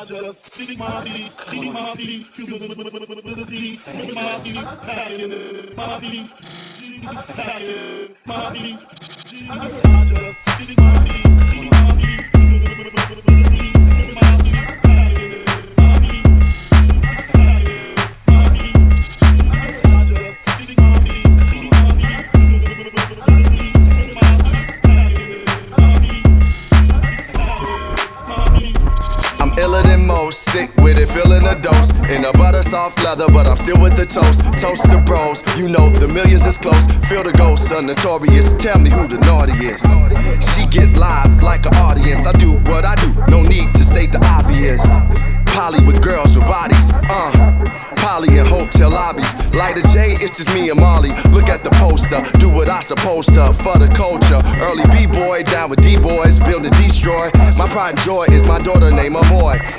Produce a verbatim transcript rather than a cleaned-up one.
I just speak my peace, speak my peace, peace, my peace, passion, my peace, passion, my peace, I just speak my peace, speak my peace, peace, my peace, passion, my peace, passion, my peace, I just speak my peace, speak my peace, peace, my peace, passion, my peace, my peace. I'm iller than most, sick with it, feeling a dose. In a butter soft leather, but I'm still with the toast. Toast to bros, you know the millions is close. Feel the ghost, son, notorious. Tell me who the naughtiest. She get live like an audience. I do what I do, no need to state the obvious. Poly with girls with bodies, uh. Poly in hotel lobbies. Light a J, it's just me and Molly. Look at the poster, do what I supposed to for the culture. Early B-boy, down with D-boys, build and destroy. My pride and joy is my daughter named Amoy.